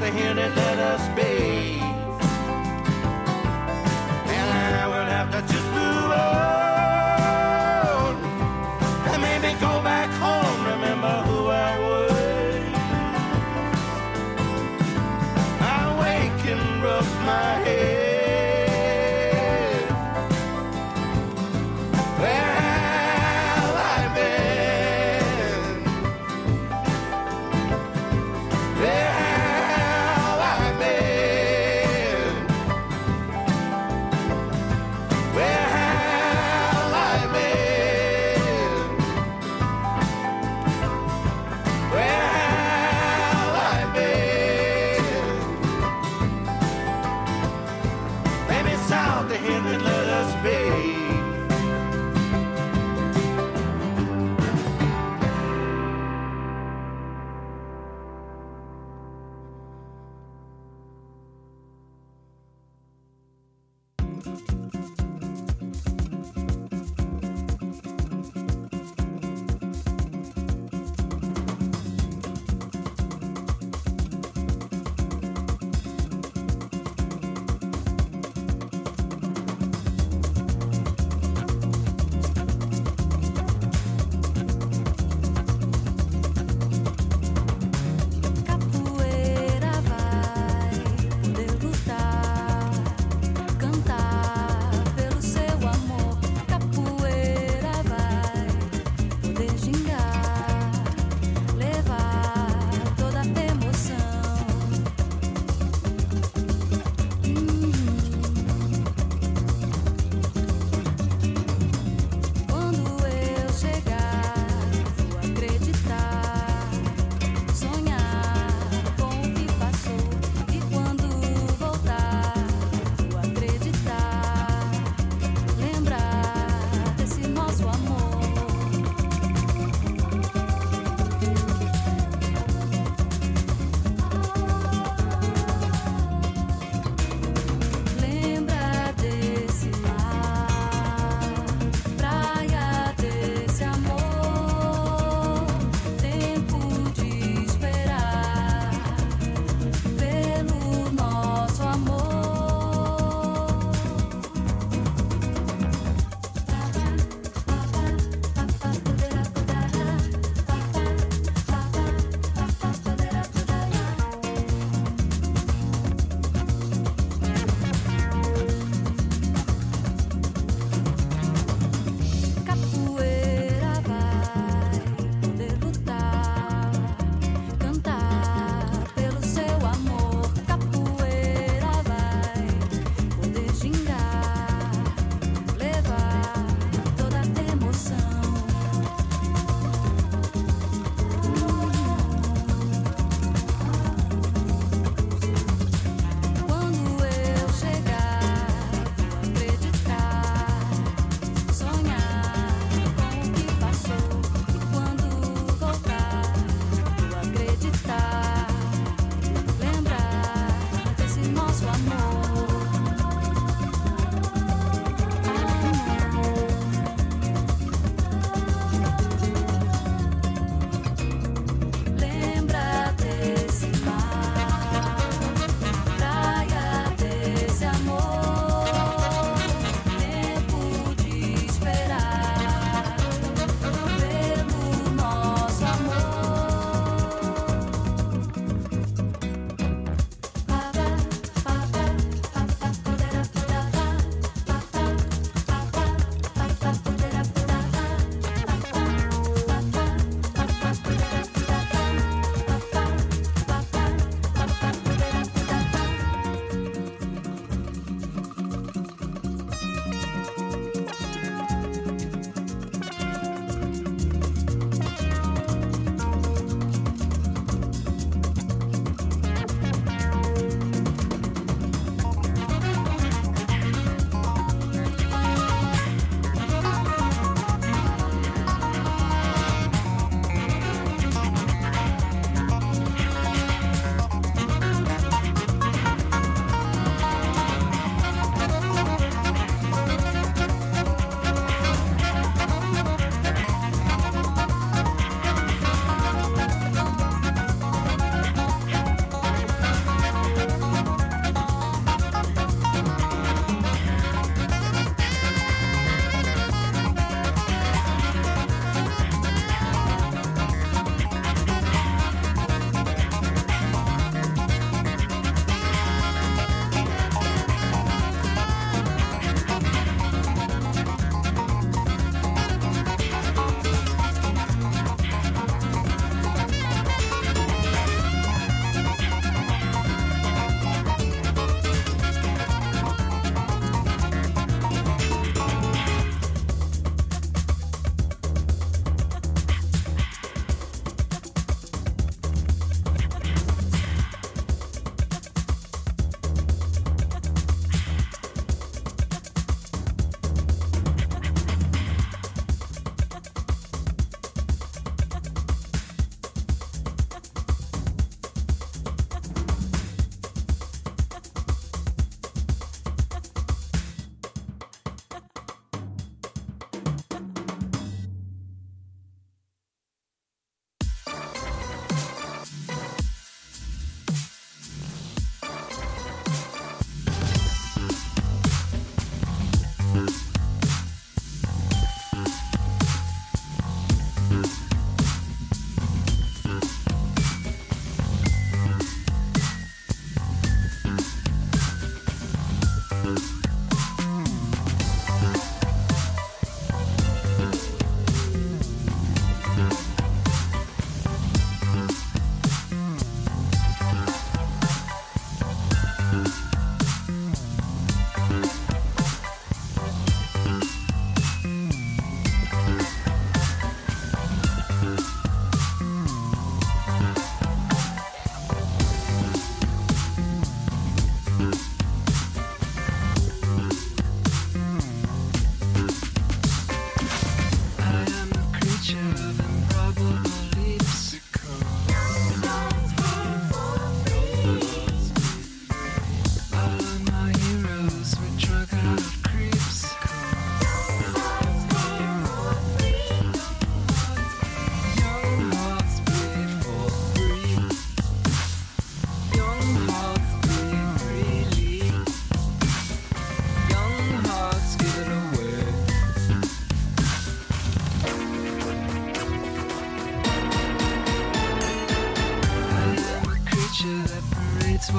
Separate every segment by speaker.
Speaker 1: to hear that let us be. And I will have to just move on and maybe go back home, remember who I was. I wake and rub my head.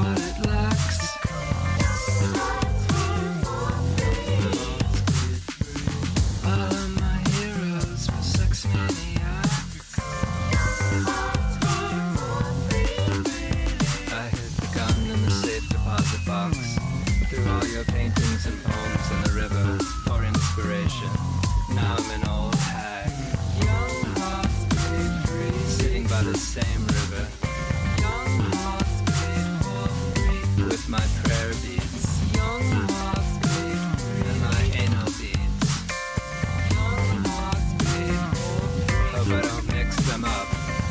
Speaker 2: what it lacks. All of my heroes were sex maniacs. I hid the gun in the safe deposit box. Threw all your paintings and poems in the river for inspiration. Now I'm an old hag, young hearts played free, sitting by the same river. Young hearts played for free, with my prayer beads. Young hearts played free, and my anal beads. Young hearts played for free. Hope I don't mix them up.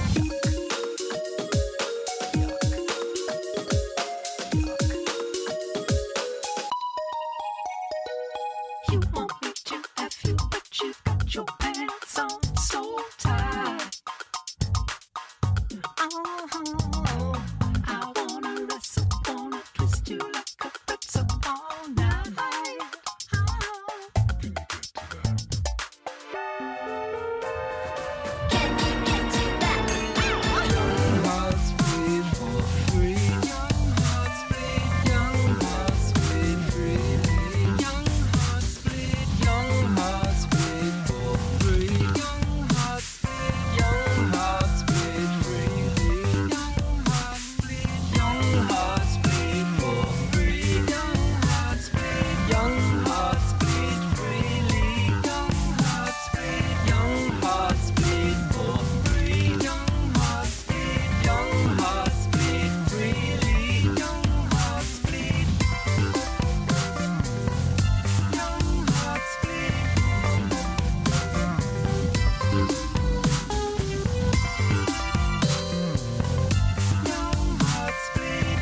Speaker 3: You want me to have you, but you've got your pants on so tight. Oh, I wanna wrestle, wanna twist you like a pretzel all night.
Speaker 2: Young hearts bleed for free. Young hearts bleed. Young hearts bleed freely. Young hearts bleed. Young hearts bleed for free. Young hearts bleed. Young hearts bleed freely. Young hearts bleed. Young hearts bleed for free. Young hearts bleed. Young hearts bleed freely. Young hearts bleed. Young hearts bleed for free. Young hearts bleed. Young hearts bleed freely. Young hearts bleed. Young hearts bleed. Young hearts bleed.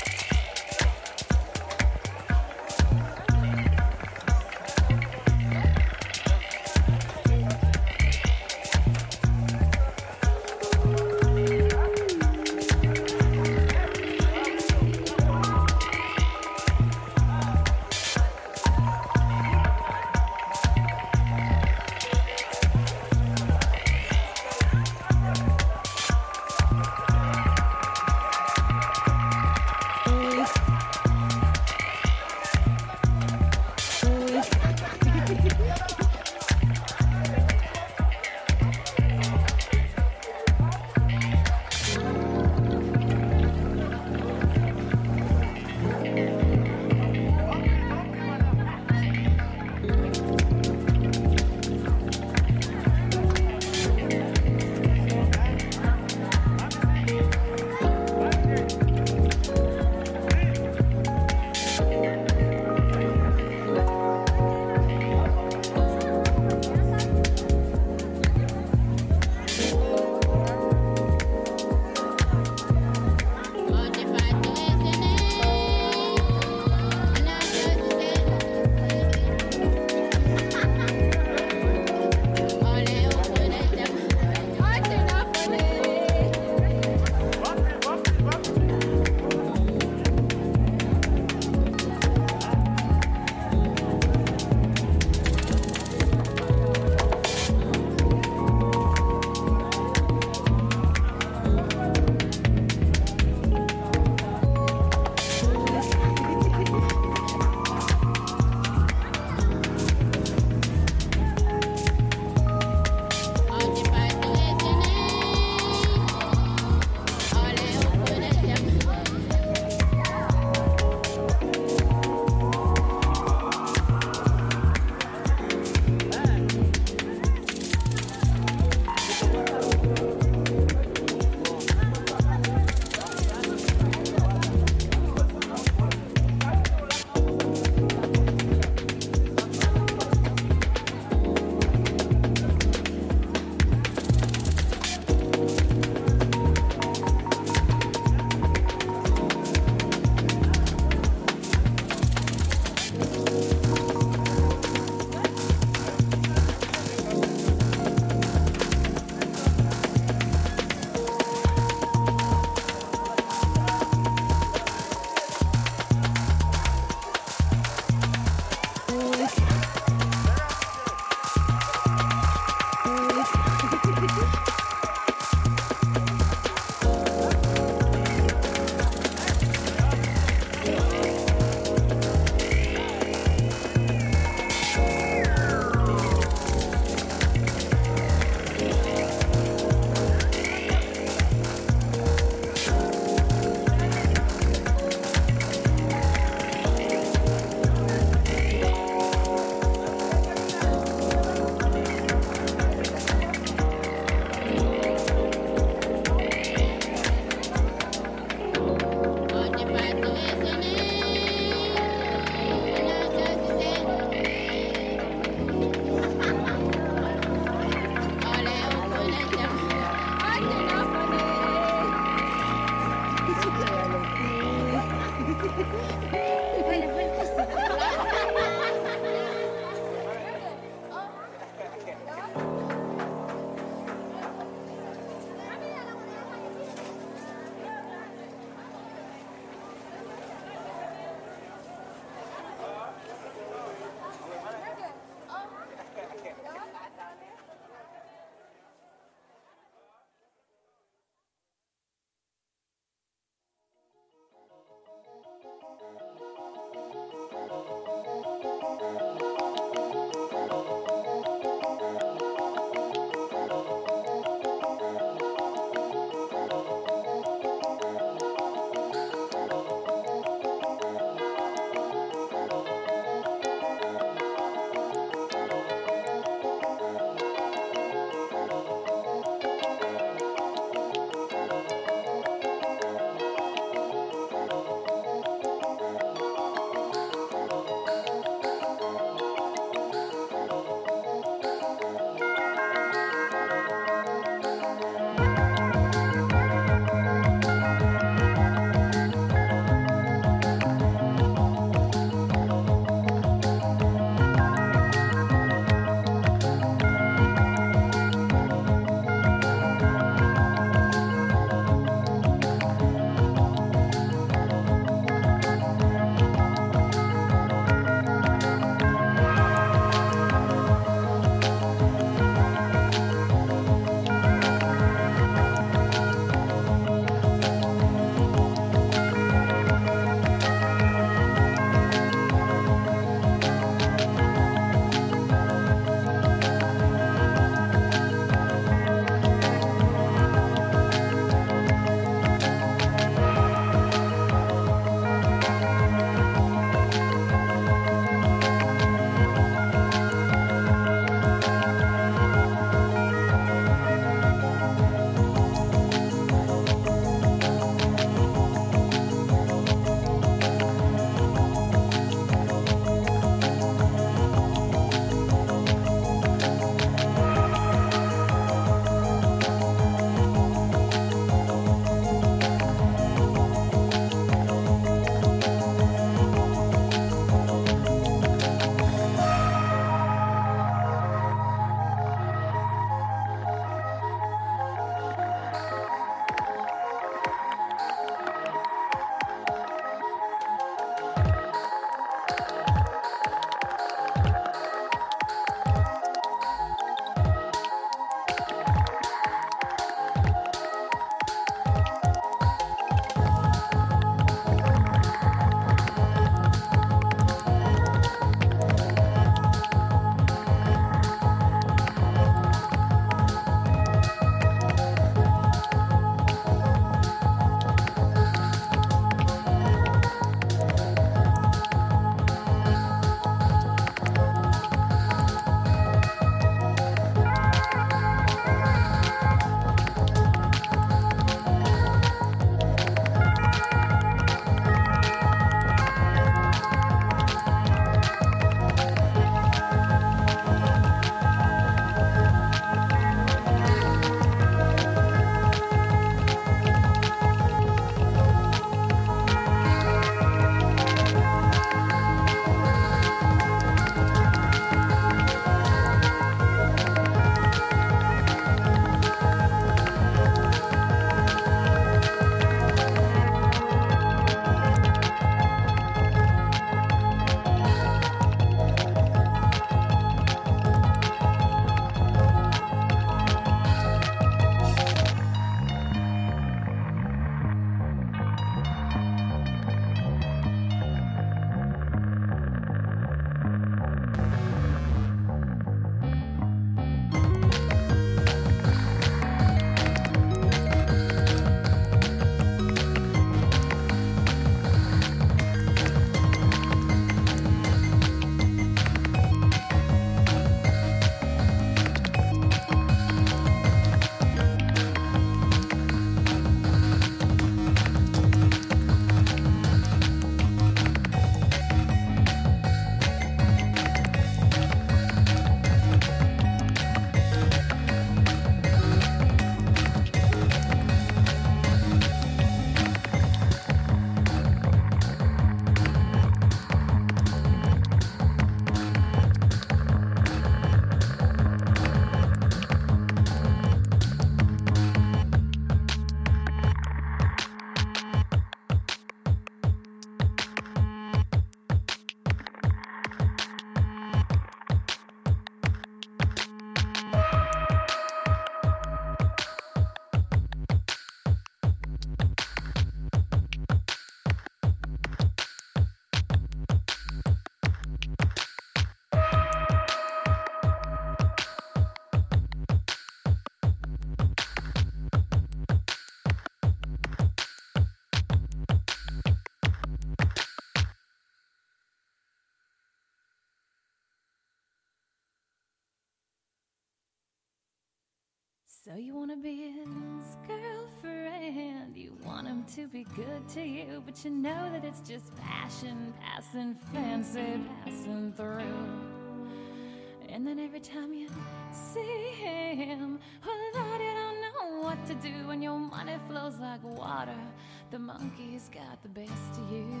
Speaker 4: So you wanna be his girlfriend, you want him to be good to you, but you know that it's just passion, passing, fancy, passing through. And then every time you see him, well, Lord, you don't know what to do, and your money flows like water. The monkey's got the best of you.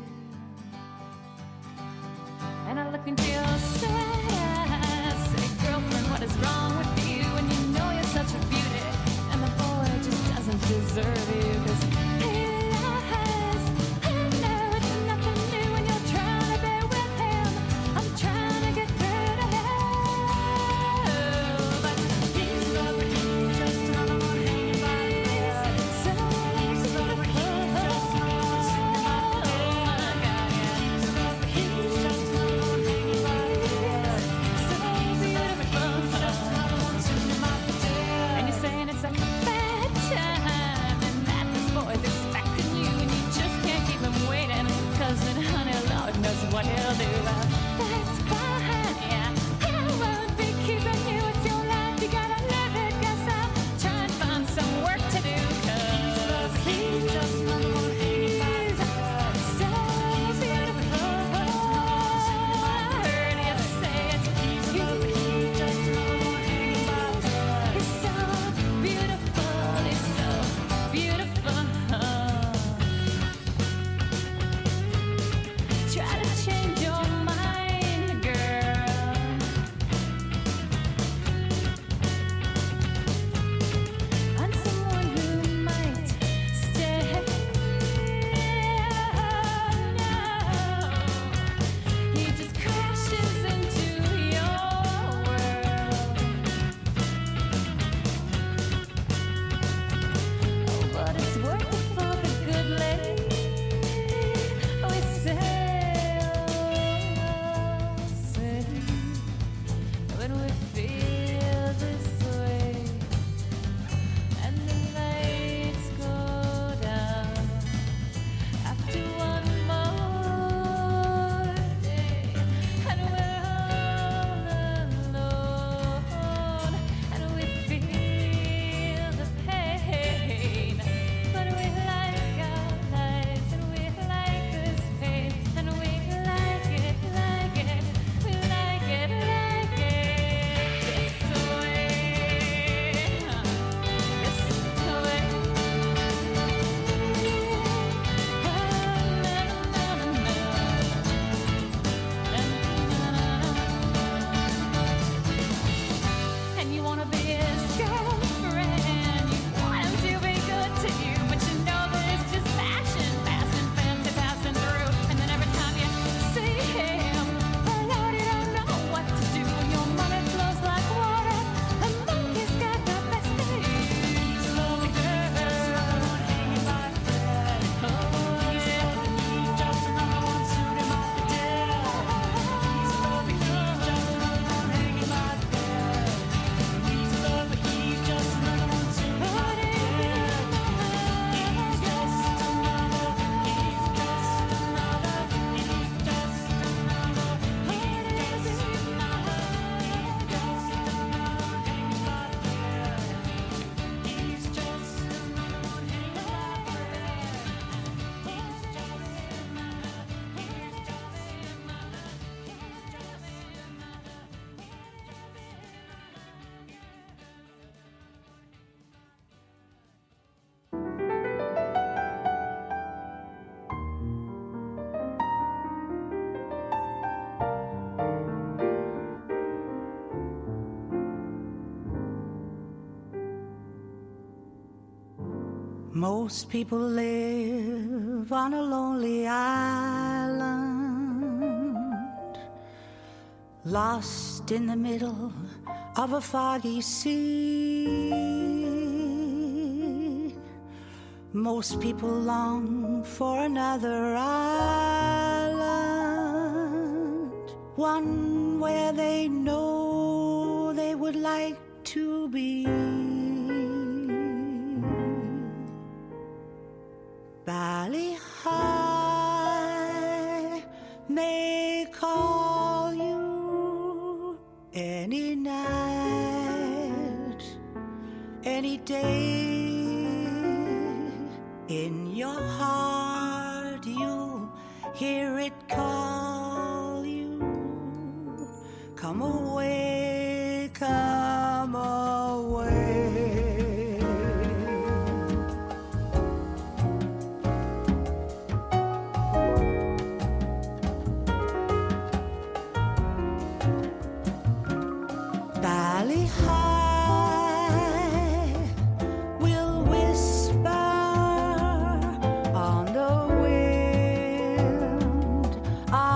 Speaker 4: And I look into your eyes, say, girlfriend, what is wrong with you? And you know you're such a beauty, and the boy just doesn't deserve you. 'Cause he lies, I know it's nothing new, and you're trying to be with him. I'm trying to get through to him, but he's loving you, just another one hanging by a thread. So beautiful, just another one sitting by the bed. Oh my God, yeah. He's just another one hanging by a thread. So beautiful, just another one sitting by the bed. And you're saying it's a bad time, and that this boy's expecting you, and you just can't keep him waiting. 'Cause then, honey, Lord knows what he'll do. That's fine, yeah. I won't be keeping you. It's your life, you gotta live it. Guess I'll try and find some work to do. 'Cause he's just another one hanging by a thread. So beautiful. I heard you say it. He's just another one hanging by a thread. He's so beautiful. He's so beautiful. Try to change your mind, girl. Find someone who might stay. No, he just crashes into your world. Oh, but it's worth it for the good lady. We say when we feel this way, and the lights go down after one more day, and we're all alone, and we feel the pain, but we like our lives, and we like this pain, and we like it, we like it this way. And you wanna be his girlfriend, you want him to be good to you, but you know that it's just passion, passing, fancy, passing through. And then every time you see him, well, Lord, you don't know what to do. Your money flows like water, the monkey's got the best of you. He's a lovely girl, hanging by a thread. Oh, yeah. He's just another one suiting up the dead. He's a lovely girl, just another one hanging by a thread. He's a lovely, he's just another one suiting up the dead. He's just another, he's just another, he's just another, he's just another, he's just another hanging by a thread. He's just another one hanging by a thread. He's just
Speaker 5: Most people live on a lonely island, lost in the middle of a foggy sea. Most people long for another island, one where they know they would like to be. Valley High may call you any night, any day. In your heart you'll hear it call you. Come away, come away. Valley high will whisper on the wind. I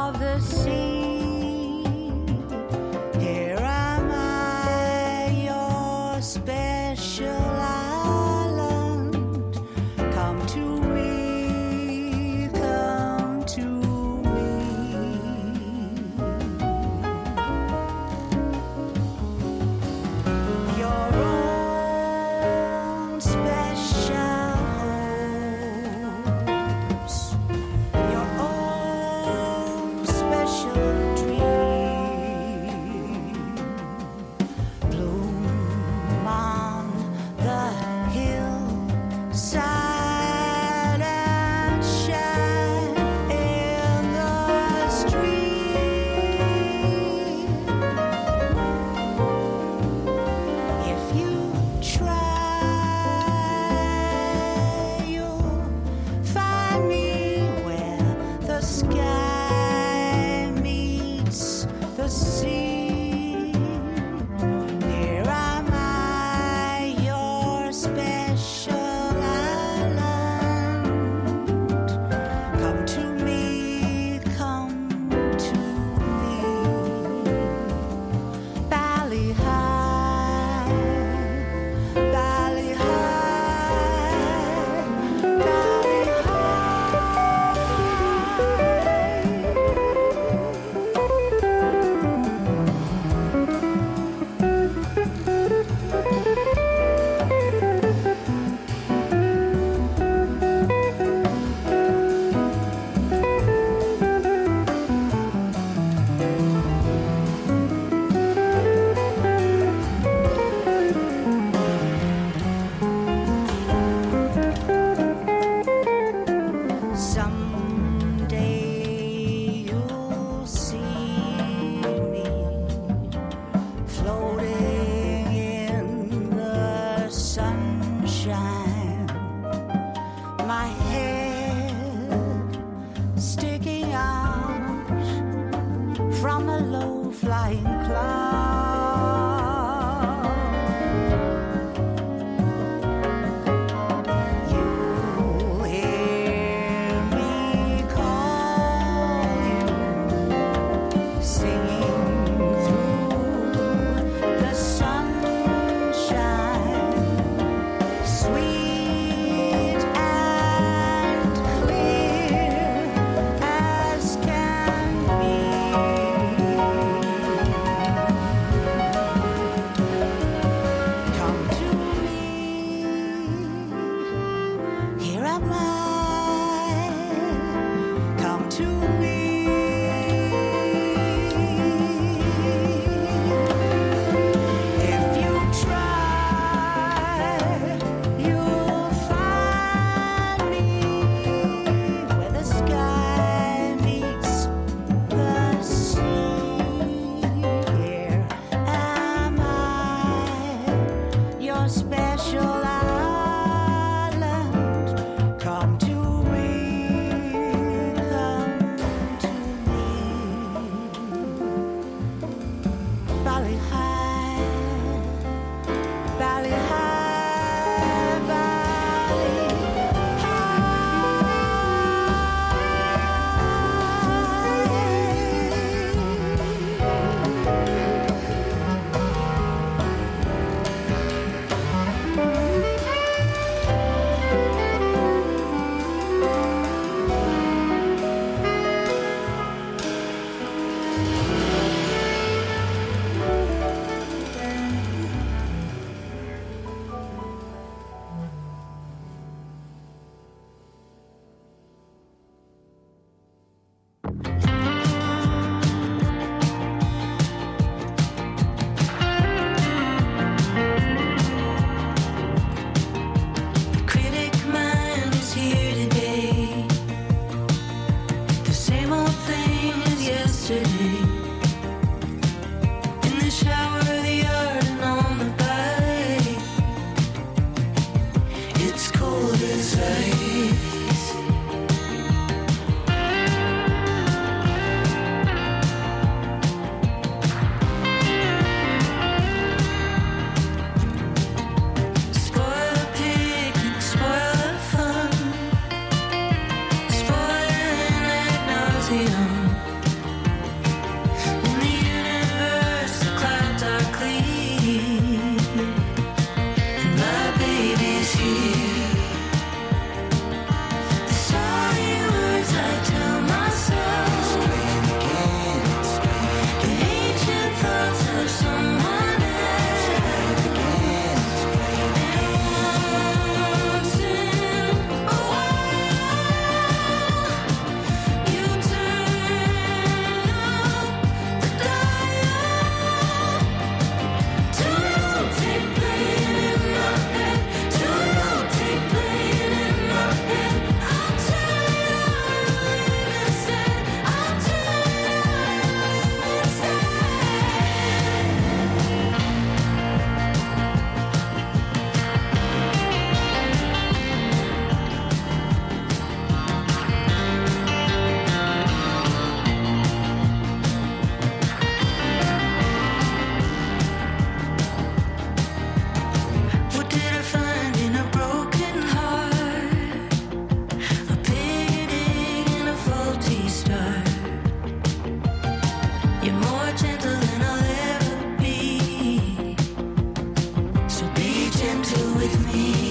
Speaker 3: gentle with me.